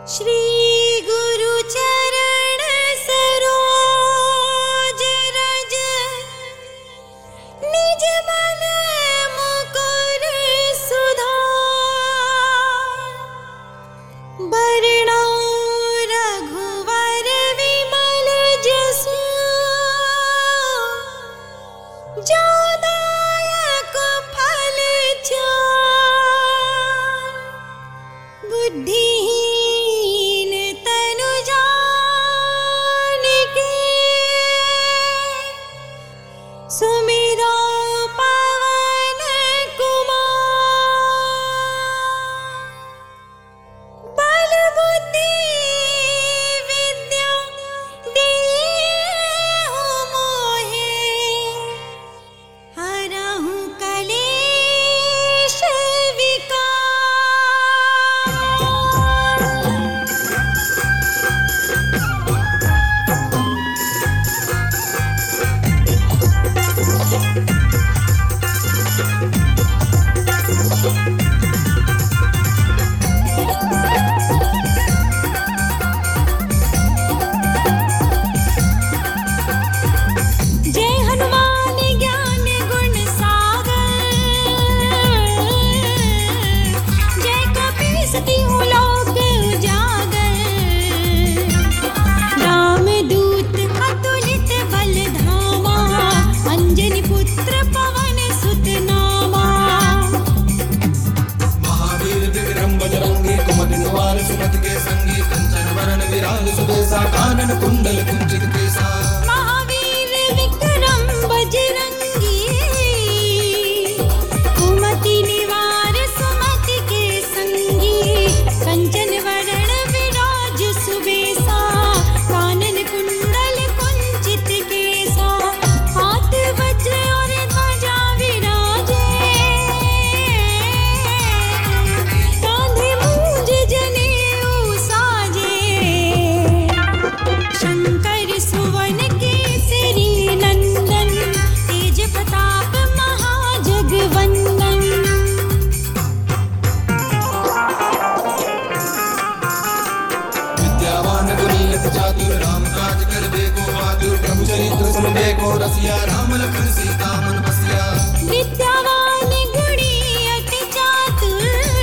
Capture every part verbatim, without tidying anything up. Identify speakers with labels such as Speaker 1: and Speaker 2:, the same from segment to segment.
Speaker 1: श्री गुरु चरण सरोज रज निज मन मुकुर सुधार बरनौ रघुवर विमल जसु जोदायक फल चार बुद्धिहीन तनु जानिके सुमिरो पवन कुमार बल बुद्धि विद्या देहु मोहे हरहु कलेश जय हनुमान ज्ञान गुण सागर जय कपीस तिहु लोक उजागर रामदूत अतुलित बल धामा अंजनी पुत्र पवन सुत नामा
Speaker 2: महावीर विक्रम बजरंगी कुमति निवार सुमति के संगी कंचन वरण विराज सुबेसा कानन कुंडल कुंचित केसा
Speaker 1: महावीर विक्रम बजरंगी कुमति निवार सुमति के संगी कंचन वरण विराज सुबेसा कानन कुंडल कुंचित केसा हाथ वज्र और ध्वजा विराजे कांधे मूंज जनेऊ साजे शंकर सुवन केसरी नंदन तेज प्रताप महाजगवंदन
Speaker 2: विद्यावान गुणी अति चातुर राम काज कर देखो बहादुर प्रभु चरित्र सुन देखो रसिया राम लखन सीता मन बसिया
Speaker 1: विद्यावान गुणी अति चातुर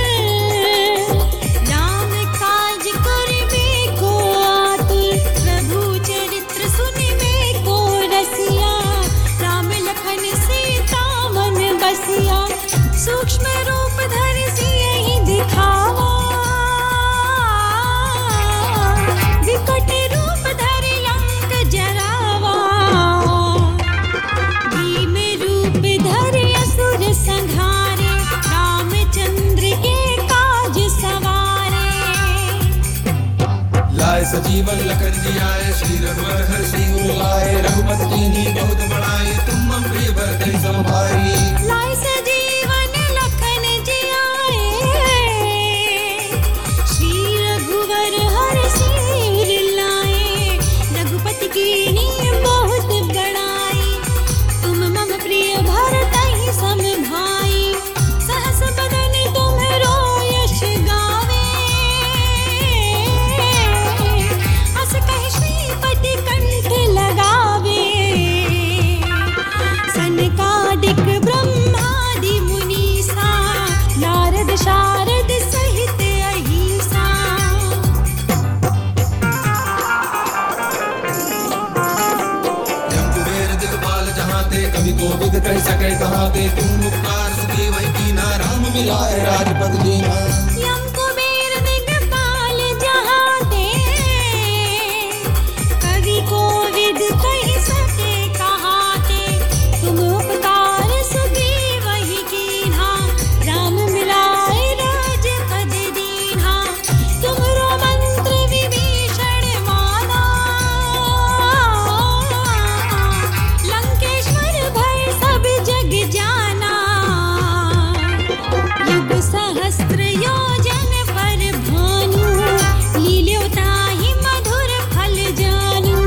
Speaker 1: राम काज करबे को आतुर प्रभु चरित्र सुनबे को रसिया राम लखन सीता मन बसिया सूक्ष्म रूप धरि सियहि दिखावा विकट रूप धरि लंक जरावा भीम रूप धरि असुर संहारे रामचंद्र के काज सवारे
Speaker 2: लाए सजीवन लखन जी आए श्री रघुवर हर सिंह लाए रघुपति कीन्ही बहुत बड़ाई तुम मम प्रिय भरते सम भाई
Speaker 1: लाए सजीवन लखन जी आए श्री रघुवर हर सिर लाए रघुपति कीन्ही बहुत बड़ाई तुम मम प्रिय भरतहि सम भाई सहस बदन तुम्हरो यश गावे अस कहि श्रीपति कंठ लगावे सनकादिक ब्रह्मादि मुनीसा नारद शारद सहित अहिसा
Speaker 2: जम कुबेर दिखपाल जहाँ ते कवि कोविद कह सके कहाँ ते तुम उपकार सुखी वही कीना राम मिलाए राजपद जीना
Speaker 1: यम कुबेर दिगपाल जहाँ ते कवि कोविद कह सके कहाँ ते तुम उपकार सुग्रीव वही कीन्हा राम मिलाए राजपद दीन्हा तुमरो मंत्र विभीषण माना लंकेश्वर भय सब जग जाना युग सहस्त्र योजन पर भानु लील्यो ताहि मधुर फल जानू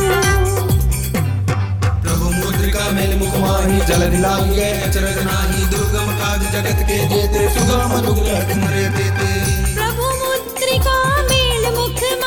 Speaker 2: प्रभु मुद्रिका मेल मुख माही जल दिलांग गए अचरज नाही दुर्गम काज जगत के जेते सुगम अनुग्रह तुमरे देते
Speaker 1: प्रभु मुद्रिका मेल मुख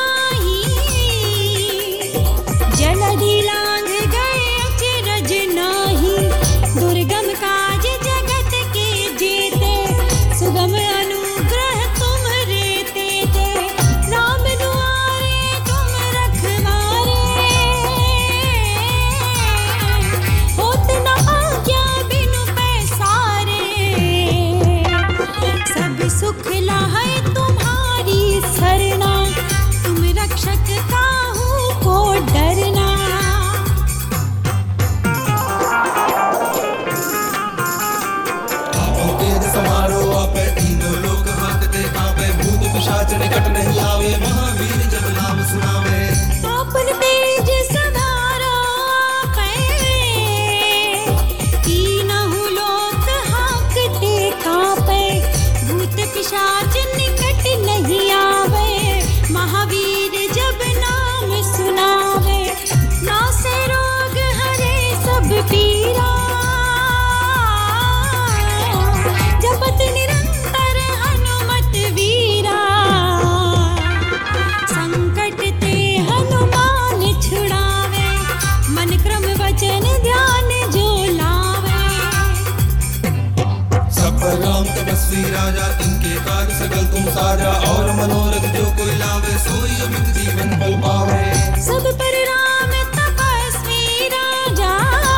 Speaker 2: साजा और मनोरथ जो कोई लावे सोई अमित जीवन फल पावे।
Speaker 1: सब पर राम तपस्वी राजा,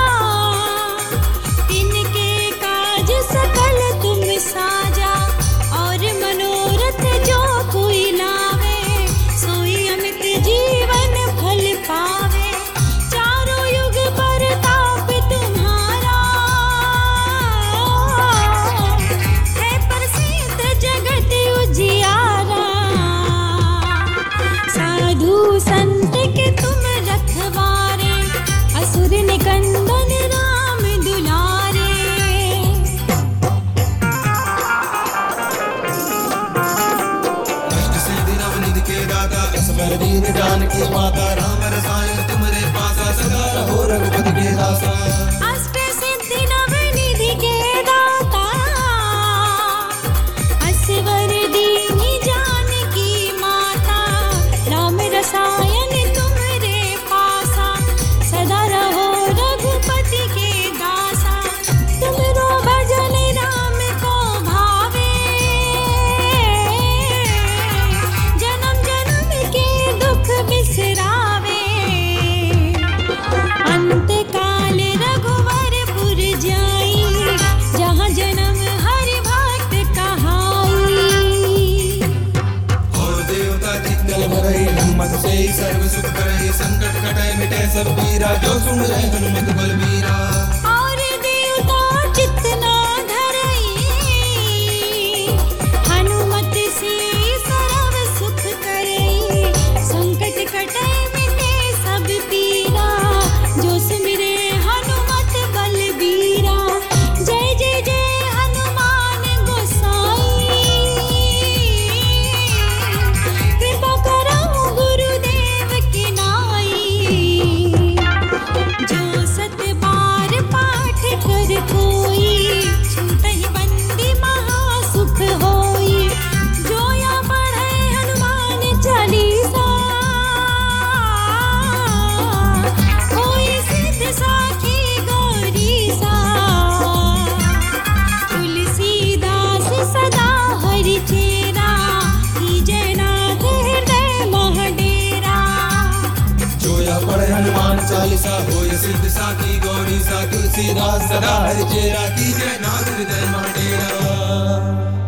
Speaker 1: तिनके काज सकल तुम साजा। और मनोरथ जो कोई लावे सोई अमित जीवन फल पावे। चारों युग परताप तुम्हारा है प्रसिद्ध जगत उजियारा। साधु संत के तुम रखवारे, असुर निकंदन राम दुलारे।
Speaker 2: अष्ट सिद्धि नवनिधि के दाता, असबर दीन जानकी माता। राम रसायन तुमरे पासा, सदा रहो रघुपति के दासा।
Speaker 1: अष्ट सिद्धि नवनिधि के दाता, असवर दीन जानकी माता। राम रसायन तुमरे पासा, सदा रहो रघुपति के दासा। तुमरो भजन राम को भावे, जन्म जन्म के दुख बिसरावे। अंत काल रघुवरपुर जाई, जहाँ जन्म हरि भक्त कहाई।
Speaker 2: और देवता जितल भरई, हनुमत से ही सर्व सुख करई। संकट कटाए मिटे सब पीरा, जो सुन रहे हनुमत बलबीरा।
Speaker 1: और देवता चितना धरई, हनुमत से सर्व सुख करई। संकट कटे मिटे सब पीरा, जो सुमिरे हनुमत बलबीरा। जय जय जय हनुमान गोसाई, कृपा करहु गुरुदेव की नाई। जो सत बार पाठ कर कोई, छूटहि बंदी महासुख होई। जो या पढ़े हनुमान चालीसा, होई सिद्ध साखी गौरीसा। तुलसीदास सदा हरि चेरा, कीजय नाथ हृदय मह डेरा।
Speaker 2: जो या पढ़े हनुमान चालीसा, होय सिद्ध साखी गौरी सा। तुलसीदास सदा हरि चेरा, कीजय नाथ हृदय मह डेरा।